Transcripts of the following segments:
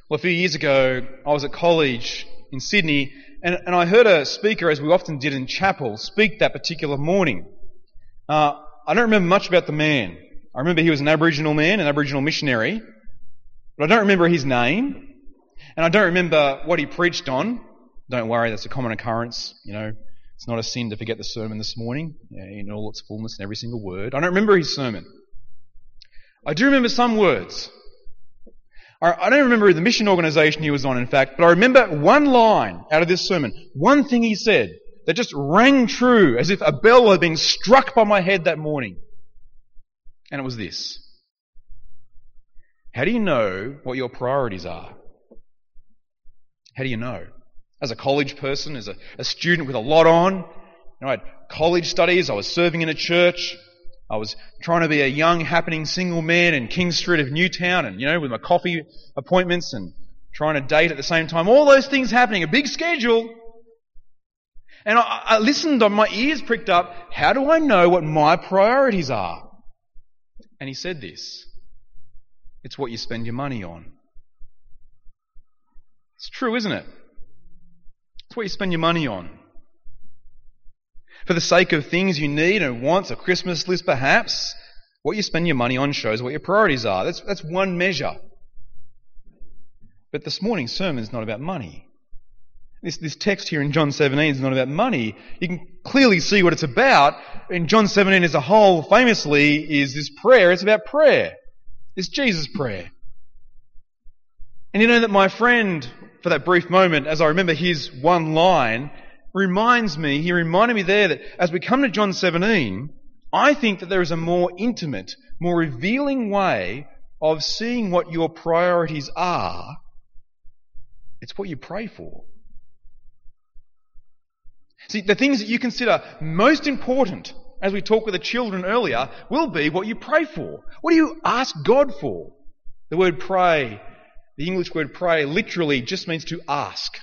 Well, a few years ago, I was at college in Sydney, and I heard a speaker, as we often did in chapel, speak that particular morning. I don't remember much about the man. I remember he was an Aboriginal man, an Aboriginal missionary, but I don't remember his name, and I don't remember what he preached on. Don't worry, that's a common occurrence. It's not a sin to forget the sermon this morning, in all its fullness and every single word. I don't remember his sermon. I do remember some words. I don't remember the mission organisation he was on, in fact, but I remember one line out of this sermon, one thing he said that just rang true as if a bell had been struck by my head that morning. And it was this. How do you know what your priorities are? How do you know? As a college person, as a student with a lot on, I had college studies, I was serving in a church, I was trying to be a young, happening single man in King Street of Newtown and, with my coffee appointments and trying to date at the same time. All those things happening, a big schedule. And I listened, my ears pricked up. How do I know what my priorities are? And he said this. It's what you spend your money on. It's true, isn't it? It's what you spend your money on. For the sake of things you need and wants, a Christmas list perhaps, what you spend your money on shows what your priorities are. That's one measure. But this morning's sermon is not about money. This text here in John 17 is not about money. You can clearly see what it's about. In John 17 as a whole, famously, is this prayer. It's about prayer. It's Jesus' prayer. And you know that my friend, for that brief moment, as I remember his one line, he reminded me there that as we come to John 17, I think that there is a more intimate, more revealing way of seeing what your priorities are. It's what you pray for. See, the things that you consider most important, as we talked with the children earlier, will be what you pray for. What do you ask God for? The word pray, the English word pray, literally just means to ask.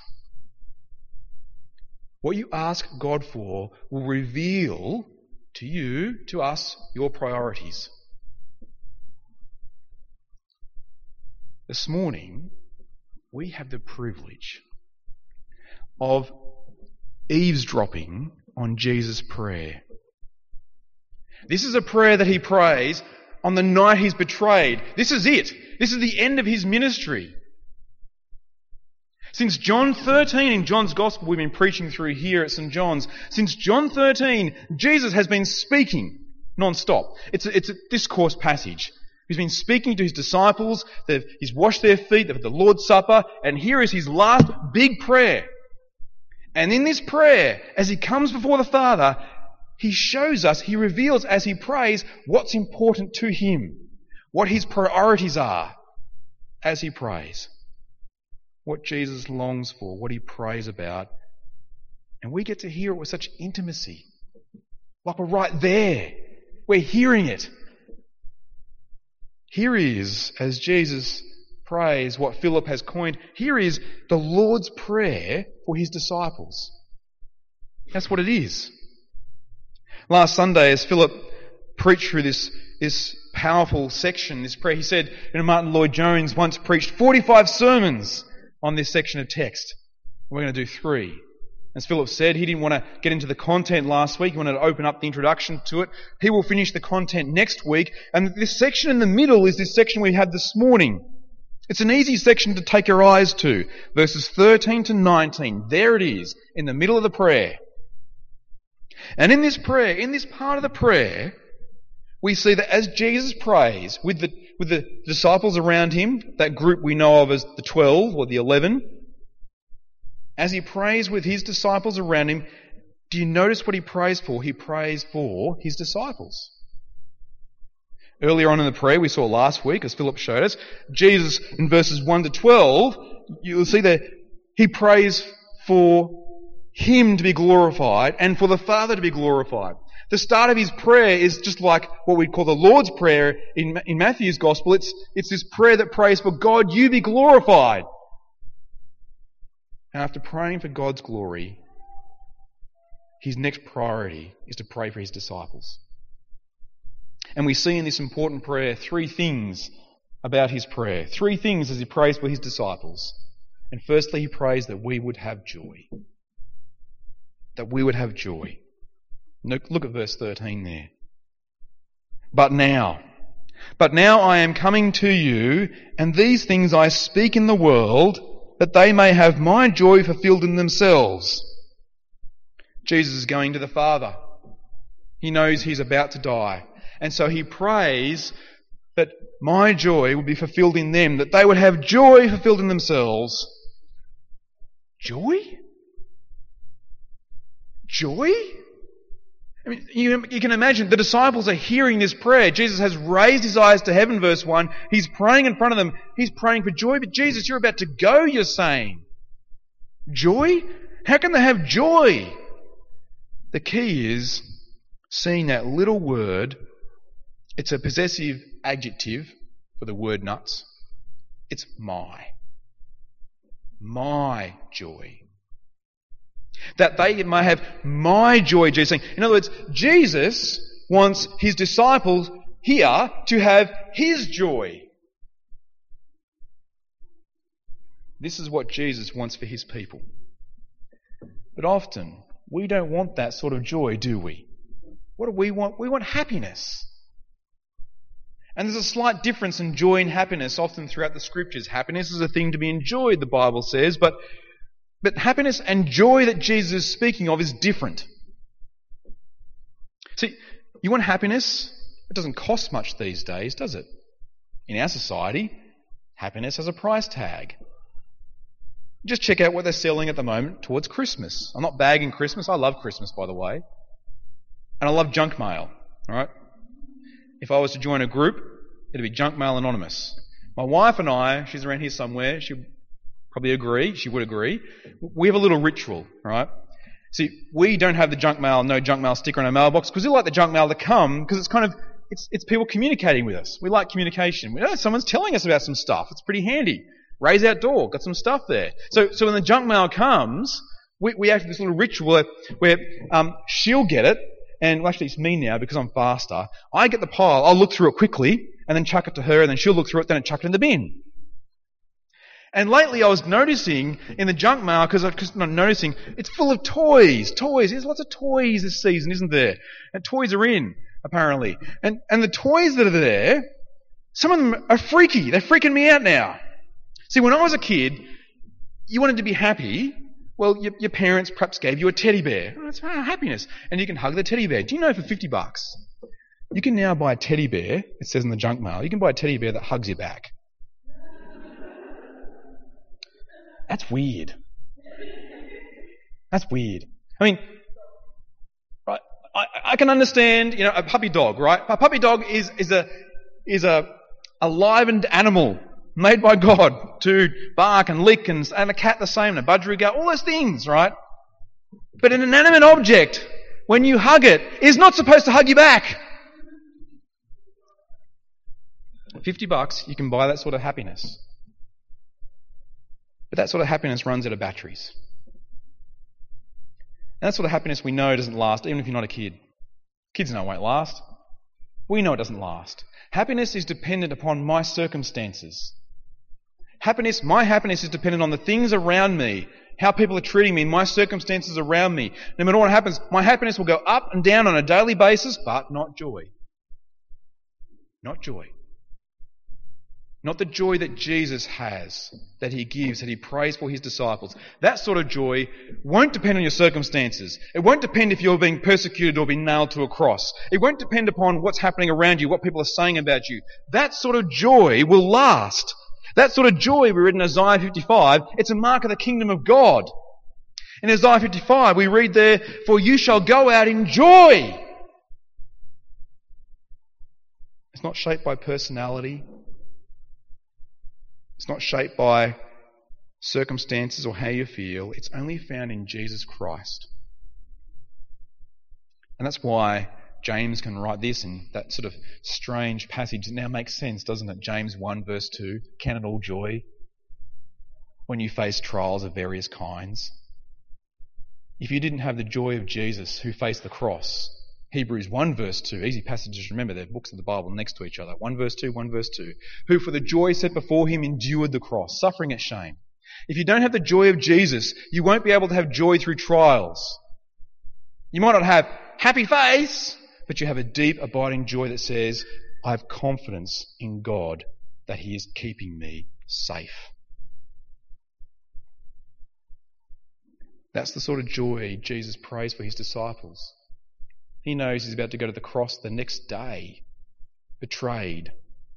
What you ask God for will reveal to you, to us, your priorities. This morning, we have the privilege of eavesdropping on Jesus' prayer. This is a prayer that he prays on the night he's betrayed. This is it. This is the end of his ministry. Since John 13 in John's Gospel we've been preaching through here at St. John's, since John 13, Jesus has been speaking non-stop. It's a discourse passage. He's been speaking to his disciples, he's washed their feet, they've had the Lord's Supper, and here is his last big prayer. And in this prayer, as he comes before the Father, he shows us, he reveals as he prays what's important to him, what his priorities are as he prays. What Jesus longs for, what he prays about. And we get to hear it with such intimacy. Like we're right there. We're hearing it. Here is, as Jesus prays what Philip has coined, here is the Lord's Prayer for his disciples. That's what it is. Last Sunday, as Philip preached through this powerful section, this prayer, he said, Martin Lloyd-Jones once preached 45 sermons on this section of text. We're going to do 3. As Philip said, he didn't want to get into the content last week. He wanted to open up the introduction to it. He will finish the content next week. And this section in the middle is this section we had this morning. It's an easy section to take your eyes to. Verses 13 to 19. There it is, in the middle of the prayer. And in this prayer, in this part of the prayer, we see that as Jesus prays with the disciples around him, that group we know of as the 12 or the 11, as he prays with his disciples around him, do you notice what he prays for? He prays for his disciples. Earlier on in the prayer, we saw last week, as Philip showed us, Jesus in verses 1 to 12, you'll see that he prays for him to be glorified and for the Father to be glorified. The start of his prayer is just like what we call the Lord's Prayer in Matthew's Gospel. It's this prayer that prays for God, you be glorified. And after praying for God's glory, his next priority is to pray for his disciples. And we see in this important prayer 3 things about his prayer. 3 things as he prays for his disciples. And firstly, he prays that we would have joy. That we would have joy. Look at verse 13 there. But now I am coming to you, and these things I speak in the world, that they may have my joy fulfilled in themselves. Jesus is going to the Father. He knows he's about to die. And so he prays that my joy will be fulfilled in them, that they would have joy fulfilled in themselves. Joy? Joy? I mean, you can imagine the disciples are hearing this prayer. Jesus has raised his eyes to heaven, verse 1. He's praying in front of them. He's praying for joy. But Jesus, you're about to go, you're saying. Joy? How can they have joy? The key is seeing that little word. It's a possessive adjective for the word nuts. It's my. My joy. That they may have my joy, Jesus saying. In other words, Jesus wants his disciples here to have his joy. This is what Jesus wants for his people. But often, we don't want that sort of joy, do we? What do we want? We want happiness. And there's a slight difference in joy and happiness often throughout the Scriptures. Happiness is a thing to be enjoyed, the Bible says, but happiness and joy that Jesus is speaking of is different. See, you want happiness? It doesn't cost much these days, does it? In our society, happiness has a price tag. Just check out what they're selling at the moment towards Christmas. I'm not bagging Christmas. I love Christmas, by the way. And I love junk mail. All right? If I was to join a group, it'd be Junk Mail Anonymous. My wife and I, she's around here somewhere, she would agree. We have a little ritual, right? See, we don't have the no junk mail sticker on our mailbox because we like the junk mail to come because it's people communicating with us. We like communication. We know someone's telling us about some stuff. It's pretty handy. Ray's outdoor, got some stuff there. So when the junk mail comes, we have this little ritual where she'll get it, and well, actually it's me now because I'm faster. I get the pile, I'll look through it quickly, and then chuck it to her, and then she'll look through it, then I chuck it in the bin. And lately I was noticing in the junk mail, because I'm noticing, it's full of toys. There's lots of toys this season, isn't there? And toys are in, apparently. And the toys that are there, some of them are freaky. They're freaking me out now. See, when I was a kid, you wanted to be happy. Well, your parents perhaps gave you a teddy bear. Oh, that's happiness. And you can hug the teddy bear. Do you know for $50, you can now buy a teddy bear, it says in the junk mail, you can buy a teddy bear that hugs you back. That's weird. That's weird. I mean, right? I can understand, a puppy dog, right? A puppy dog is a livened animal made by God to bark and lick, and a cat the same, and a budgerigar, all those things, right? But an inanimate object, when you hug it, is not supposed to hug you back. $50, you can buy that sort of happiness. But that sort of happiness runs out of batteries. And that sort of happiness we know doesn't last, even if you're not a kid. Kids know it won't last. We know it doesn't last. Happiness is dependent upon my circumstances. My happiness is dependent on the things around me, how people are treating me, my circumstances around me. No matter what happens, my happiness will go up and down on a daily basis, but not joy. Not joy. Not the joy that Jesus has, that he gives, that he prays for his disciples. That sort of joy won't depend on your circumstances. It won't depend if you're being persecuted or being nailed to a cross. It won't depend upon what's happening around you, what people are saying about you. That sort of joy will last. That sort of joy we read in Isaiah 55, it's a mark of the kingdom of God. In Isaiah 55 we read there, "For you shall go out in joy." It's not shaped by personality. It's not shaped by circumstances or how you feel. It's only found in Jesus Christ. And that's why James can write this in that sort of strange passage. It now makes sense, doesn't it? James 1 verse 2. Count it all joy when you face trials of various kinds. If you didn't have the joy of Jesus who faced the cross, Hebrews 1 verse 2, easy passages to remember, they're books of the Bible next to each other. 1 verse 2, 1 verse 2. Who for the joy set before him endured the cross, suffering its shame. If you don't have the joy of Jesus, you won't be able to have joy through trials. You might not have happy face, but you have a deep, abiding joy that says, I have confidence in God that he is keeping me safe. That's the sort of joy Jesus prays for his disciples. He knows he's about to go to the cross the next day, betrayed,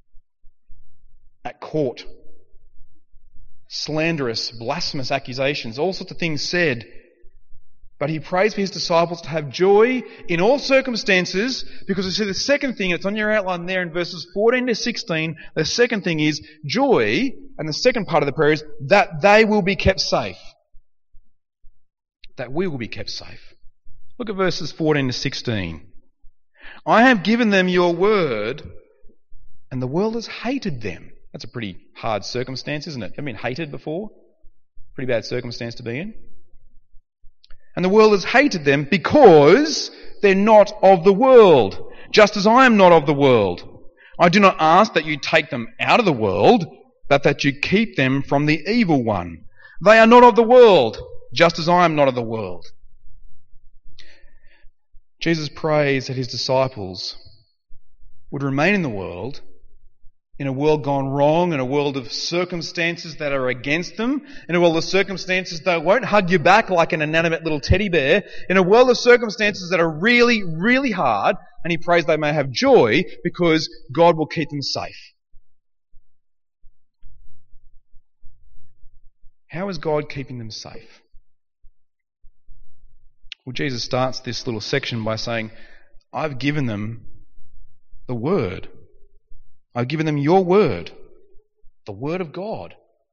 at court, slanderous, blasphemous accusations, all sorts of things said. But he prays for his disciples to have joy in all circumstances, because we see the second thing, it's on your outline there in verses 14 to 16, the second thing is joy, and the second part of the prayer is that they will be kept safe. That we will be kept safe. Look at verses 14 to 16. I have given them your word, and the world has hated them. That's a pretty hard circumstance, isn't it? Have you been hated before? Pretty bad circumstance to be in. And the world has hated them because they're not of the world, just as I am not of the world. I do not ask that you take them out of the world, but that you keep them from the evil one. They are not of the world, just as I am not of the world. Jesus prays that his disciples would remain in the world, in a world gone wrong, in a world of circumstances that are against them, in a world of circumstances that won't hug you back like an inanimate little teddy bear, in a world of circumstances that are really, really hard, and he prays they may have joy because God will keep them safe. How is God keeping them safe? Well, Jesus starts this little section by saying, I've given them the word. I've given them your word, the word of God.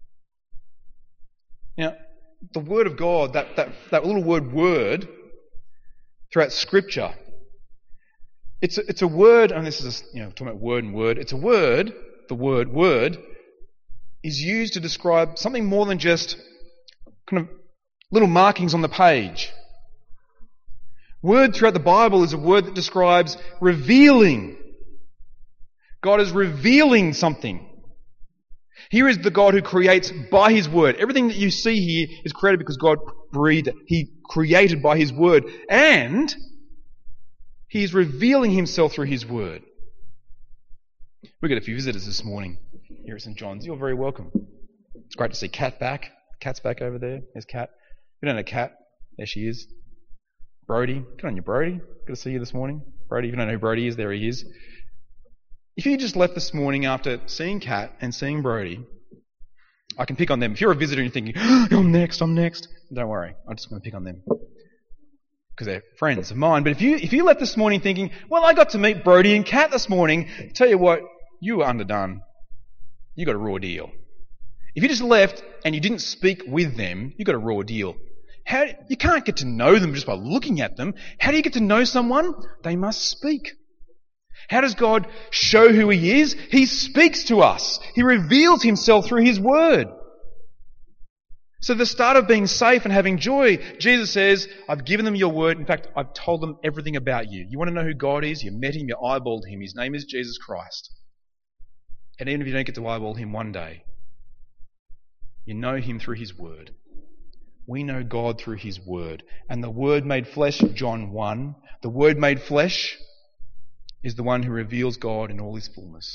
Now, the word of God, that little word, throughout Scripture, it's a word, and this is, talking about word and word, it's a word, the word, is used to describe something more than just kind of little markings on the page. Word throughout the Bible is a word that describes revealing. God is revealing something. Here is the God who creates by his word. Everything that you see here is created because God breathed it. He created by his word. And he is revealing himself through his word. We've got a few visitors this morning here at St. John's. You're very welcome. It's great to see Kat back. Kat's back over there. There's Kat. You don't know Kat. There she is. Brody. Good on you, Brody. Good to see you this morning. Brody, if you don't know who Brody is, there he is. If you just left this morning after seeing Kat and seeing Brody, I can pick on them. If you're a visitor and you're thinking, I'm next, don't worry. I'm just going to pick on them. Because they're friends of mine. But if you left this morning thinking, well, I got to meet Brody and Kat this morning, tell you what, you were underdone. You got a raw deal. If you just left and you didn't speak with them, you got a raw deal. You can't get to know them just by looking at them. How do you get to know someone? They must speak. How does God show who he is? He speaks to us. He reveals himself through his word. So the start of being safe and having joy, Jesus says, I've given them your word. In fact, I've told them everything about you. You want to know who God is? You met him, you eyeballed him. His name is Jesus Christ. And even if you don't get to eyeball him one day, you know him through his word. We know God through his word. And the word made flesh, John 1, the word made flesh is the one who reveals God in all his fullness.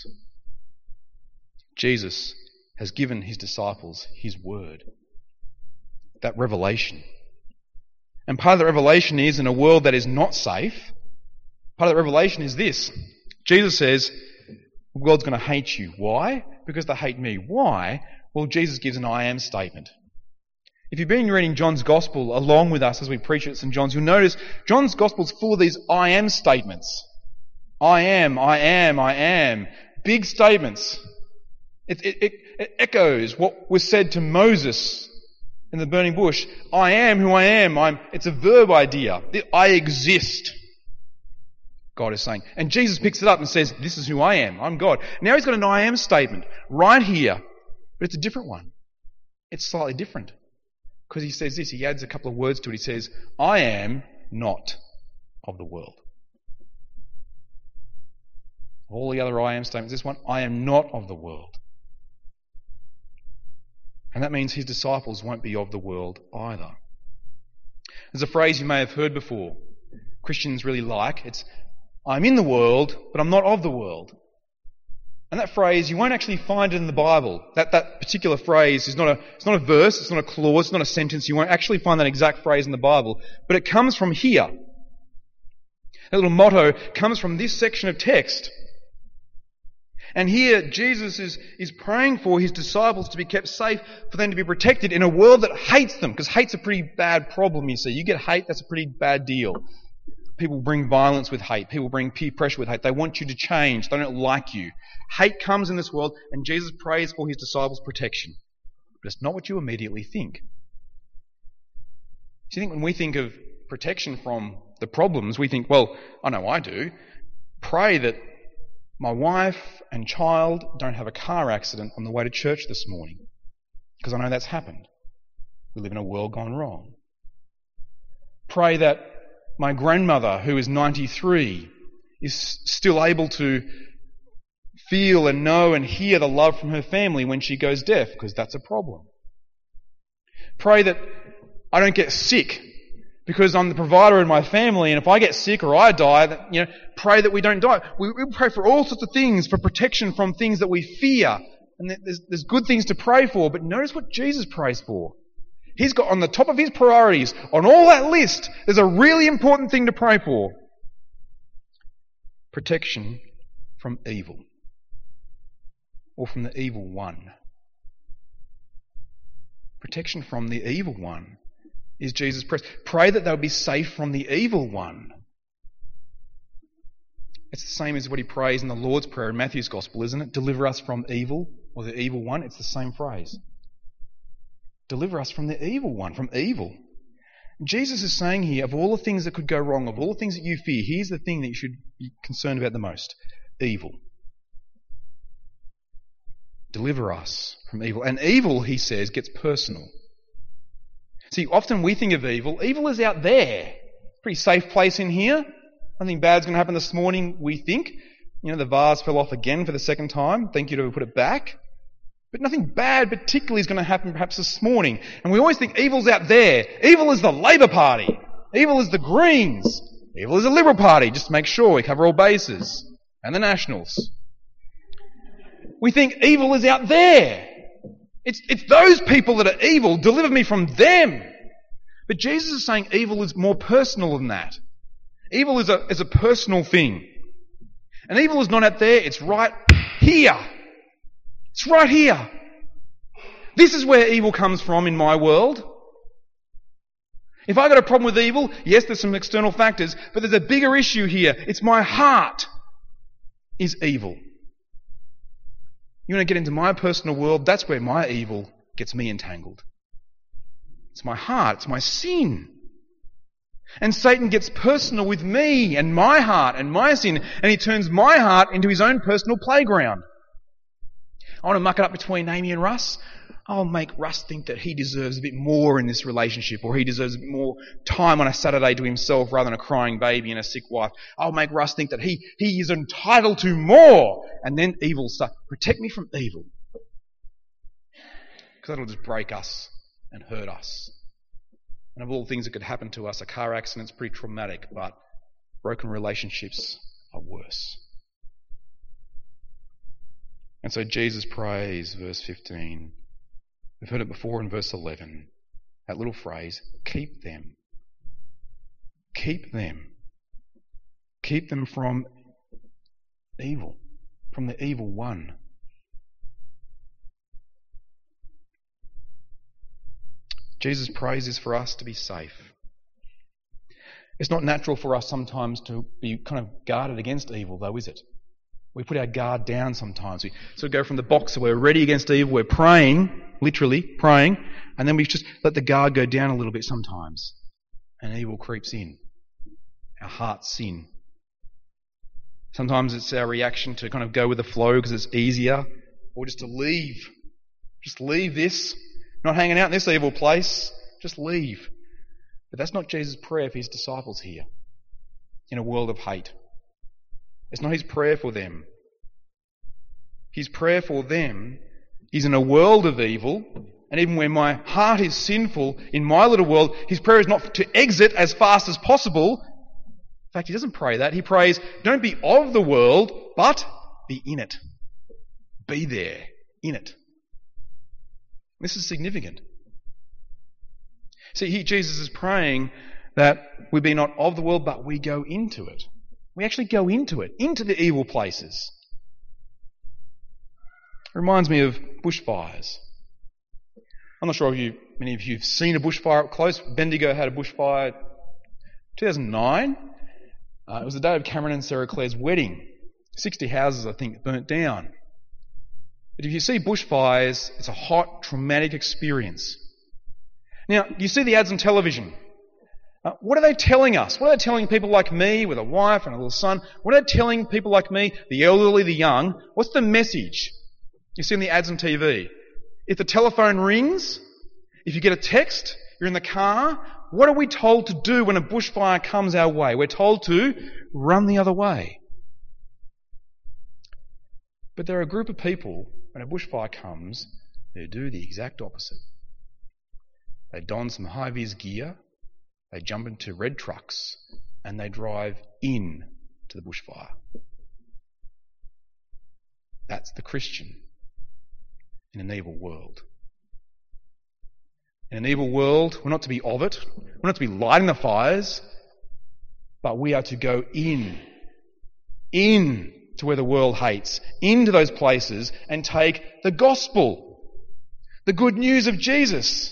Jesus has given his disciples his word. That revelation. And part of the revelation is, in a world that is not safe, part of the revelation is this. Jesus says, God's going to hate you. Why? Because they hate me. Why? Well, Jesus gives an I am statement. If you've been reading John's Gospel along with us as we preach at St. John's, you'll notice John's Gospel is full of these I am statements. I am. Big statements. It echoes what was said to Moses in the burning bush. I am who I am. It's a verb idea. I exist. God is saying. And Jesus picks it up and says, this is who I am. I'm God. Now he's got an I am statement right here. But it's a different one. It's slightly different. Because he says this. He adds a couple of words to it. He says, I am not of the world. All the other I am statements, this one, I am not of the world. And that means his disciples won't be of the world either. There's a phrase you may have heard before, Christians really like. It's, I'm in the world, but I'm not of the world. And that phrase, you won't actually find it in the Bible. That particular phrase is it's not a verse, it's not a clause, it's not a sentence. You won't actually find that exact phrase in the Bible. But it comes from here. That little motto comes from this section of text. And here, Jesus is praying for his disciples to be kept safe, for them to be protected in a world that hates them, because hate's a pretty bad problem, you see. You get hate, that's a pretty bad deal. People bring violence with hate. People bring peer pressure with hate. They want you to change. They don't like you. Hate comes in this world, and Jesus prays for his disciples' protection. But it's not what you immediately think. So you think when we think of protection from the problems, we think, well, I know I do. Pray that my wife and child don't have a car accident on the way to church this morning, because I know that's happened. We live in a world gone wrong. Pray that my grandmother, who is 93, is still able to feel and know and hear the love from her family when she goes deaf, because that's a problem. Pray that I don't get sick, because I'm the provider in my family, and if I get sick or I die, pray that we don't die. We pray for all sorts of things, for protection from things that we fear. And there's good things to pray for, but notice what Jesus prays for. He's got on the top of his priorities, on all that list, there's a really important thing to pray for. Protection from evil. Or from the evil one. Protection from the evil one is Jesus' prayer. Pray that they'll be safe from the evil one. It's the same as what he prays in the Lord's Prayer in Matthew's Gospel, isn't it? Deliver us from evil, or the evil one. It's the same phrase. Deliver us from the evil one, from evil. Jesus is saying here, of all the things that could go wrong, of all the things that you fear, here's the thing that you should be concerned about the most. Evil. Deliver us from evil. And evil, he says, gets personal. See, often we think of evil. Evil is out there. Pretty safe place in here. Nothing bad's going to happen this morning, we think. The vase fell off again for the second time. Thank you to put it back. But nothing bad particularly is going to happen perhaps this morning. And we always think evil's out there. Evil is the Labour Party. Evil is the Greens. Evil is the Liberal Party, just to make sure we cover all bases. And the Nationals. We think evil is out there. It's those people that are evil. Deliver me from them. But Jesus is saying evil is more personal than that. Evil is a personal thing. And evil is not out there, it's right here. It's right here. This is where evil comes from in my world. If I got a problem with evil, yes, there's some external factors, but there's a bigger issue here. It's my heart is evil. You want to get into my personal world, that's where my evil gets me entangled. It's my heart, it's my sin. And Satan gets personal with me and my heart and my sin, and he turns my heart into his own personal playground. I want to muck it up between Amy and Russ. I'll make Russ think that he deserves a bit more in this relationship, or he deserves a bit more time on a Saturday to himself rather than a crying baby and a sick wife. I'll make Russ think that he is entitled to more. And then evil starts. Protect me from evil. Because that'll just break us and hurt us. And of all the things that could happen to us, a car accident's pretty traumatic, but broken relationships are worse. And so Jesus prays, verse 15. We've heard it before in verse 11. That little phrase, keep them. Keep them. Keep them from evil, from the evil one. Jesus prays is for us to be safe. It's not natural for us sometimes to be kind of guarded against evil, though, is it? We put our guard down sometimes. We sort of go from the box, so we're ready against evil, we're praying, literally praying, and then we just let the guard go down a little bit sometimes. And evil creeps in. Our hearts sin. Sometimes it's our reaction to kind of go with the flow because it's easier, or just to leave. Just leave this. Not hanging out in this evil place. Just leave. But that's not Jesus' prayer for his disciples here in a world of hate. It's not his prayer for them. his prayer for them is in a world of evil, and even when my heart is sinful in my little world, his prayer is not to exit as fast as possible. In fact, he doesn't pray that. He prays, don't be of the world, but be in it. Be there, in it. This is significant. See, Jesus is praying that we be not of the world, but we go into it. We actually go into it, into the evil places. It reminds me of bushfires. I'm not sure if many of you have seen a bushfire up close. Bendigo had a bushfire 2009. It was the day of Cameron and Sarah Claire's wedding. 60 houses, I think, burnt down. But if you see bushfires, it's a hot, traumatic experience. Now, you see the ads on television. What are they telling us? What are they telling people like me with a wife and a little son? What are they telling people like me, the elderly, the young? What's the message? You see in the ads on TV. If the telephone rings, if you get a text, you're in the car, what are we told to do when a bushfire comes our way? We're told to run the other way. But there are a group of people, when a bushfire comes, who do the exact opposite. They don some high-vis gear, they jump into red trucks, and they drive in to the bushfire. That's the Christian in an evil world. In an evil world, we're not to be of it, we're not to be lighting the fires, but we are to go in to where the world hates, into those places and take the gospel, the good news of Jesus.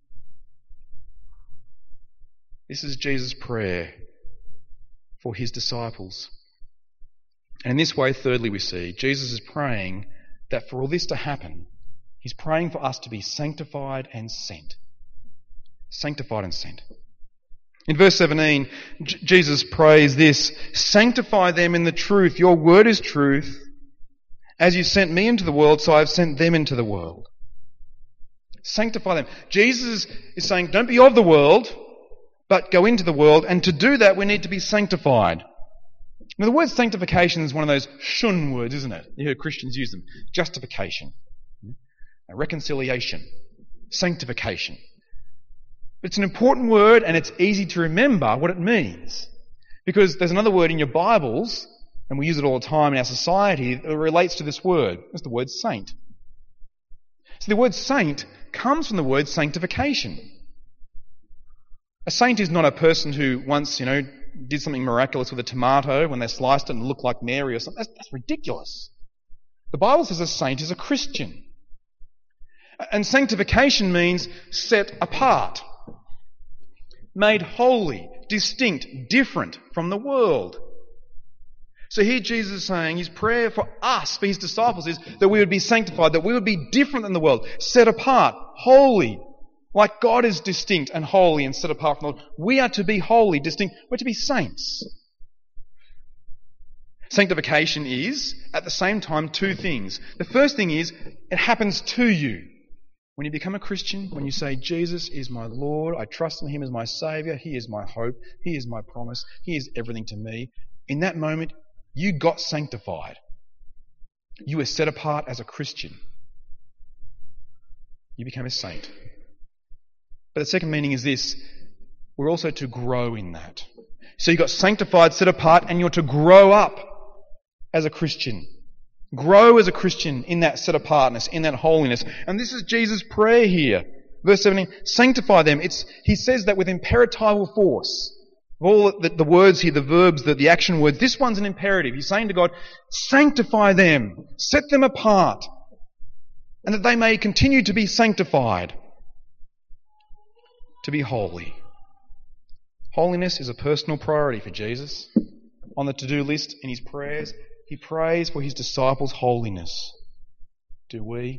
This is Jesus' prayer for his disciples. And in this way, thirdly, we see Jesus is praying that for all this to happen, he's praying for us to be sanctified and sent. Sanctified and sent. In verse 17, Jesus prays this, sanctify them in the truth. Your word is truth. As you sent me into the world, so I have sent them into the world. Sanctify them. Jesus is saying, don't be of the world, but go into the world. And to do that, we need to be sanctified. Now, the word sanctification is one of those shun words, isn't it? You hear Christians use them. Justification. Reconciliation. Sanctification. It's an important word and it's easy to remember what it means. Because there's another word in your Bibles, and we use it all the time in our society, that relates to this word. It's the word saint. So the word saint comes from the word sanctification. A saint is not a person who once, did something miraculous with a tomato when they sliced it and it looked like Mary or something. That's ridiculous. The Bible says a saint is a Christian. And sanctification means set apart, made holy, distinct, different from the world. So here Jesus is saying his prayer for us, for his disciples, is that we would be sanctified, that we would be different than the world, set apart, holy. Like God is distinct and holy and set apart from the world, we are to be holy, distinct. We're to be saints. Sanctification is, at the same time, two things. The first thing is, it happens to you. When you become a Christian, when you say, Jesus is my Lord, I trust in him as my Saviour, he is my hope, he is my promise, he is everything to me. In that moment, you got sanctified. You were set apart as a Christian. You became a saint. But the second meaning is this, we're also to grow in that. So you got sanctified, set apart, and you're to grow up as a Christian. Grow as a Christian in that set apartness, in that holiness. And this is Jesus' prayer here. Verse 17, sanctify them. He says that with imperatival force. All the words here, the verbs, the action words, this one's an imperative. He's saying to God, sanctify them, set them apart, and that they may continue to be sanctified, to be holy. Holiness is a personal priority for Jesus. On the to-do list in his prayers, he prays for his disciples' holiness. Do we?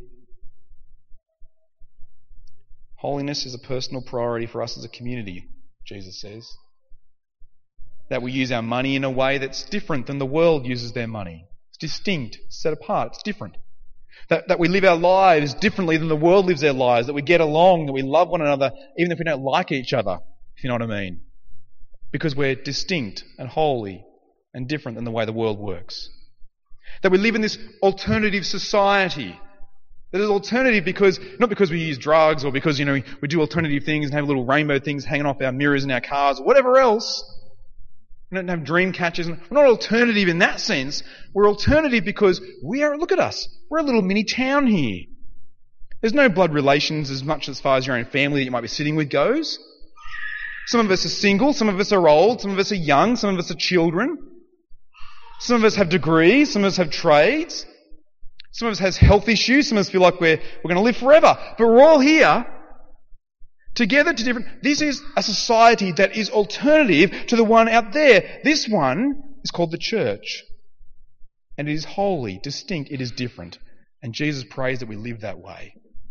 Holiness is a personal priority for us as a community, Jesus says. That we use our money in a way that's different than the world uses their money. It's distinct, set apart, it's different. That we live our lives differently than the world lives their lives. That we get along, that we love one another, even if we don't like each other, if you know what I mean. Because we're distinct and holy and different than the way the world works. That we live in this alternative society. That is alternative not because we use drugs or because, we do alternative things and have little rainbow things hanging off our mirrors in our cars or whatever else. We don't have dream catchers. We're not alternative in that sense. We're alternative because look at us. We're a little mini town here. There's no blood relations as far as your own family that you might be sitting with goes. Some of us are single, some of us are old, some of us are young, some of us are children. Some of us have degrees, some of us have trades. Some of us has health issues, some of us feel like we're going to live forever. But we're all here together to different... This is a society that is alternative to the one out there. This one is called the church. And it is holy, distinct, it is different. And Jesus prays that we live that way.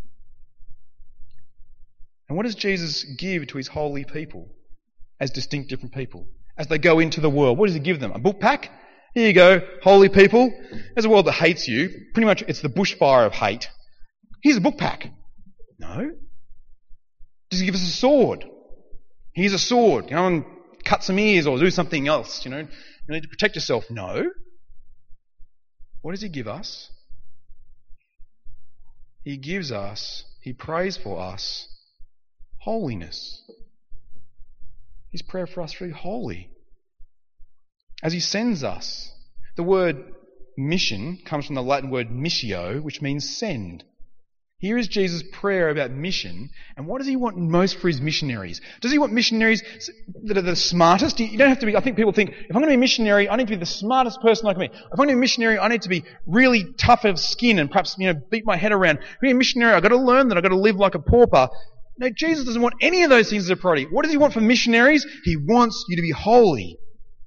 And what does Jesus give to his holy people as distinct, different people? As they go into the world, what does he give them? A book pack? Here you go, holy people. There's a world that hates you. Pretty much it's the bushfire of hate. Here's a book pack. No. Does he give us a sword? Here's a sword. Go and cut some ears or do something else. You need to protect yourself. No. What does he give us? He gives us, he prays for us, holiness. His prayer for us to be holy. As he sends us. The word mission comes from the Latin word missio, which means send. Here is Jesus' prayer about mission. And what does he want most for his missionaries? Does he want missionaries that are the smartest? You don't have to be... I think people think, if I'm going to be a missionary, I need to be the smartest person like me. If I'm going to be a missionary, I need to be really tough of skin and perhaps, beat my head around. If I'm going to be a missionary, I've got to learn that I've got to live like a pauper. No, Jesus doesn't want any of those things as a priority. What does he want from missionaries? He wants you to be holy.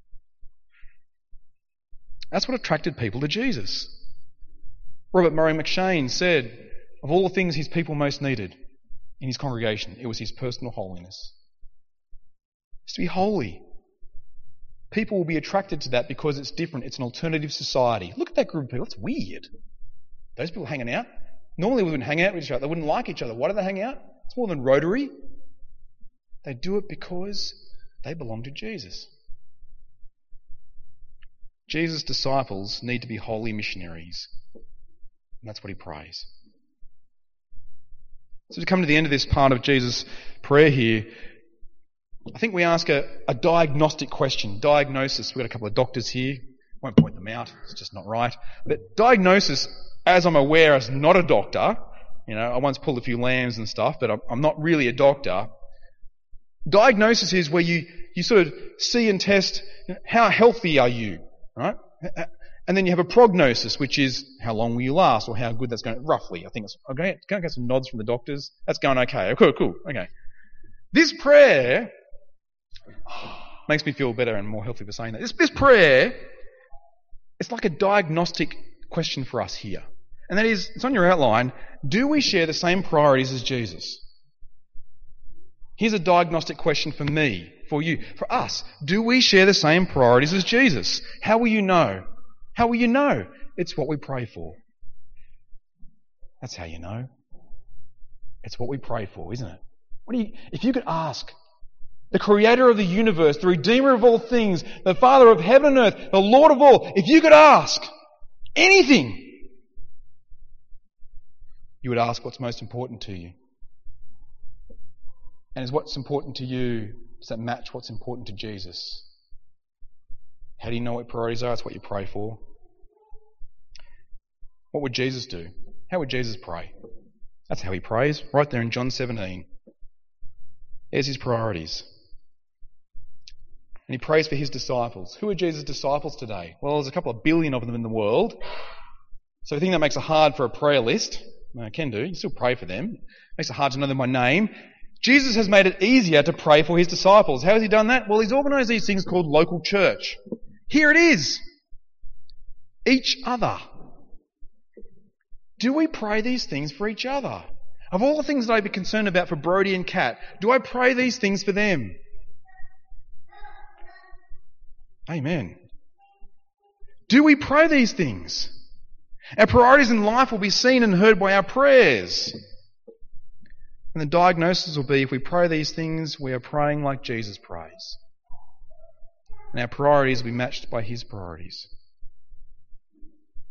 That's what attracted people to Jesus. Robert Murray McCheyne said, of all the things his people most needed in his congregation, it was his personal holiness. It's to be holy. People will be attracted to that because it's different. It's an alternative society. Look at that group of people. It's weird. Those people hanging out. Normally we wouldn't hang out with each other. They wouldn't like each other. Why do they hang out? It's more than Rotary. They do it because they belong to Jesus. Jesus' disciples need to be holy missionaries. And that's what he prays. So to come to the end of this part of Jesus' prayer here, I think we ask a diagnostic question. Diagnosis. We've got a couple of doctors here. I won't point them out. It's just not right. But diagnosis, as I'm aware, as not a doctor, I once pulled a few lambs and stuff, but I'm not really a doctor. Diagnosis is where you sort of see and test how healthy are you. Right? And then you have a prognosis, which is how long will you last or how good that's going, roughly. I think it's okay. Can I get some nods from the doctors? That's going okay. Cool. Okay. This prayer makes me feel better and more healthy for saying that. This prayer, it's like a diagnostic question for us here. And that is, it's on your outline, do we share the same priorities as Jesus? Here's a diagnostic question for me, for you, for us. Do we share the same priorities as Jesus? How will you know? How will you know? It's what we pray for. That's how you know. It's what we pray for, isn't it? If you could ask the creator of the universe, the redeemer of all things, the father of heaven and earth, the Lord of all, if you could ask anything, you would ask what's most important to you. And is what's important to you, does that match what's important to Jesus? How do you know what priorities are? It's what you pray for. What would Jesus do? How would Jesus pray? That's how he prays, right there in John 17. There's his priorities. And he prays for his disciples. Who are Jesus' disciples today? Well, there's a couple of billion of them in the world. So I think that makes it hard for a prayer list. No, I can do. You still pray for them. It makes it hard to know them by name. Jesus has made it easier to pray for his disciples. How has he done that? Well, he's organised these things called local church. Here it is. Each other. Do we pray these things for each other? Of all the things that I'd be concerned about for Brody and Kat, do I pray these things for them? Amen. Do we pray these things? Our priorities in life will be seen and heard by our prayers. And the diagnosis will be, if we pray these things, we are praying like Jesus prays. And our priorities will be matched by his priorities.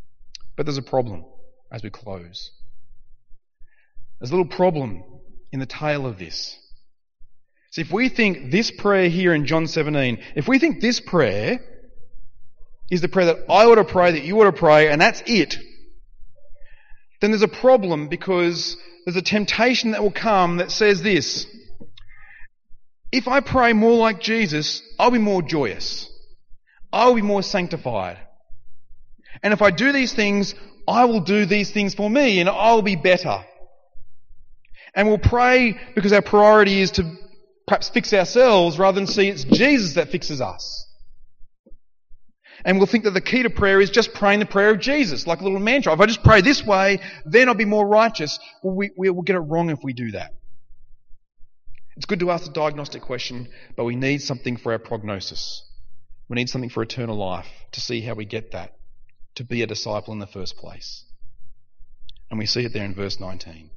But there's a problem as we close. There's a little problem in the tail of this. So if we think this prayer here in John 17, if we think this prayer is the prayer that I ought to pray, that you ought to pray, and that's it, then there's a problem, because there's a temptation that will come that says this: if I pray more like Jesus, I'll be more joyous. I'll be more sanctified. And if I do these things, I will do these things for me and I'll be better. And we'll pray because our priority is to perhaps fix ourselves rather than see it's Jesus that fixes us. And we'll think that the key to prayer is just praying the prayer of Jesus, like a little mantra. If I just pray this way, then I'll be more righteous. Well, we'll get it wrong if we do that. It's good to ask the diagnostic question, but we need something for our prognosis. We need something for eternal life to see how we get that, to be a disciple in the first place. And we see it there in verse 19.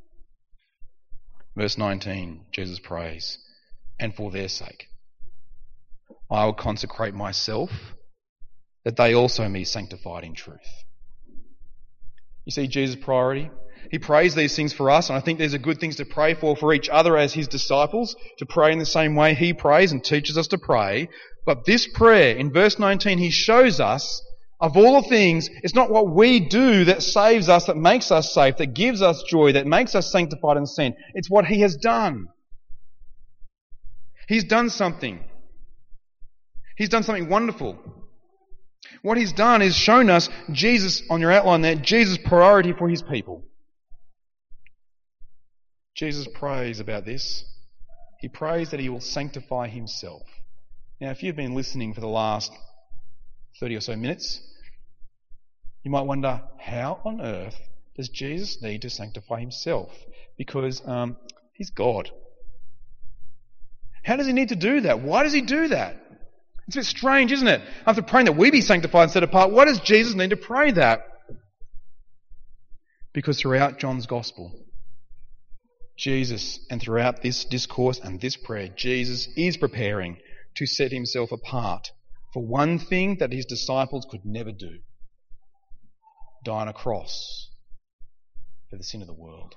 Verse 19, Jesus prays, "And for their sake, I will consecrate myself, that they also may be sanctified in truth." You see Jesus' priority? He prays these things for us, and I think these are good things to pray for each other as his disciples, to pray in the same way he prays and teaches us to pray. But this prayer, in verse 19, he shows us, of all things, it's not what we do that saves us, that makes us safe, that gives us joy, that makes us sanctified and sent. It's what he has done. He's done something. He's done something wonderful. What he's done is shown us Jesus, on your outline there, Jesus' priority for his people. Jesus prays about this. He prays that he will sanctify himself. Now, if you've been listening for the last 30 or so minutes, you might wonder, how on earth does Jesus need to sanctify himself? Because he's God. How does he need to do that? Why does he do that? It's a bit strange, isn't it? After praying that we be sanctified and set apart, why does Jesus need to pray that? Because throughout John's Gospel, Jesus, and throughout this discourse and this prayer, Jesus is preparing to set himself apart for one thing that his disciples could never do: die on a cross for the sin of the world.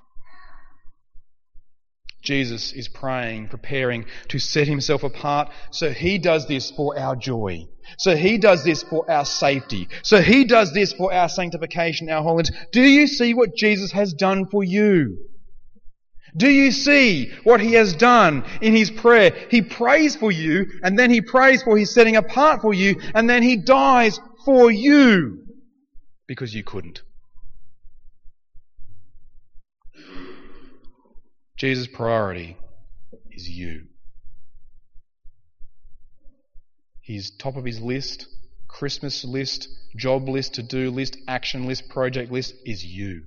Jesus is praying, preparing to set himself apart, so he does this for our joy. So he does this for our safety. So he does this for our sanctification, our holiness. Do you see what Jesus has done for you? Do you see what he has done in his prayer? He prays for you, and then he prays for his setting apart for you, and then he dies for you because you couldn't. Jesus' priority is you. His top of his list, Christmas list, job list, to-do list, action list, project list is you.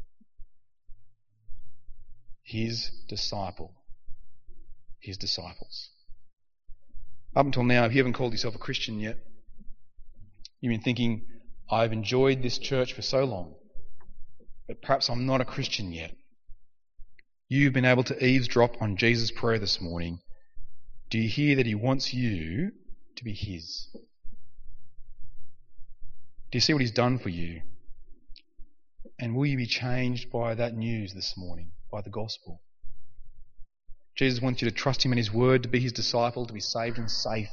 His disciple. His disciples. Up until now, if you haven't called yourself a Christian yet, you've been thinking, I've enjoyed this church for so long, but perhaps I'm not a Christian yet. You've been able to eavesdrop on Jesus' prayer this morning. Do you hear that he wants you to be his? Do you see what he's done for you? And will you be changed by that news this morning, by the gospel? Jesus wants you to trust him in his word, to be his disciple, to be saved and safe,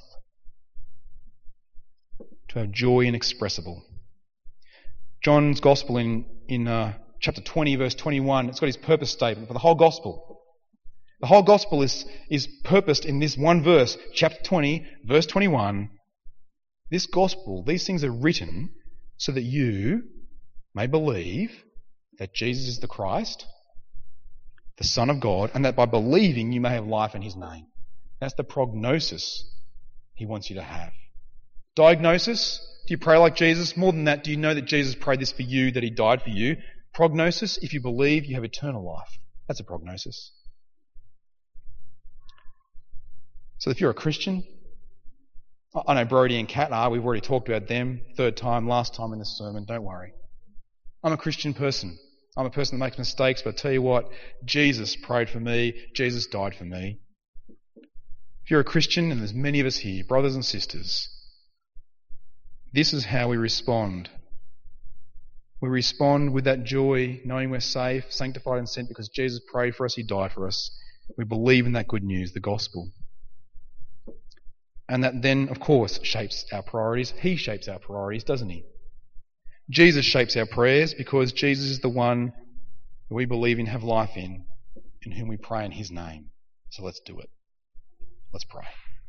to have joy inexpressible. John's gospel in chapter 20, verse 21, it's got his purpose statement for the whole gospel. The whole gospel is purposed in this one verse, chapter 20, verse 21. This gospel, these things are written so that you may believe that Jesus is the Christ, the Son of God, and that by believing you may have life in his name. That's the prognosis he wants you to have. Diagnosis, do you pray like Jesus? More than that, do you know that Jesus prayed this for you, that he died for you? Prognosis, if you believe, you have eternal life. That's a prognosis. So if you're a Christian, I know Brody and Kat are, we've already talked about them, last time in this sermon, don't worry. I'm a Christian person. I'm a person that makes mistakes, but I tell you what, Jesus prayed for me, Jesus died for me. If you're a Christian, and there's many of us here, brothers and sisters, this is how we respond We respond with that joy, knowing we're safe, sanctified and sent because Jesus prayed for us, He died for us. We believe in that good news, the gospel. And that then, of course, shapes our priorities. He shapes our priorities, doesn't He? Jesus shapes our prayers because Jesus is the one who we believe in, have life in whom we pray in His name. So let's do it. Let's pray.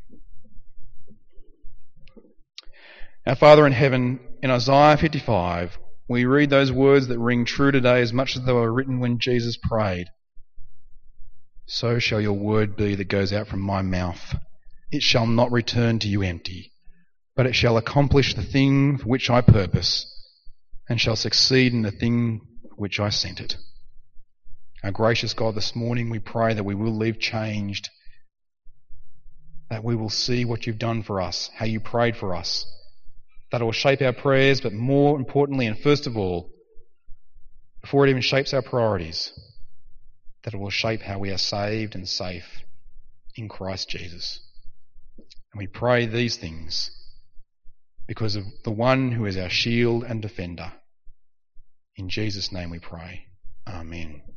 Our Father in heaven, in Isaiah 55, we read those words that ring true today as much as they were written when Jesus prayed. So shall your word be that goes out from my mouth. It shall not return to you empty, but it shall accomplish the thing for which I purpose, and shall succeed in the thing for which I sent it. Our gracious God, this morning we pray that we will leave changed, that we will see what you've done for us, how you prayed for us, that it will shape our prayers, but more importantly and first of all, before it even shapes our priorities, that it will shape how we are saved and safe in Christ Jesus. And we pray these things because of the one who is our shield and defender. In Jesus' name we pray. Amen.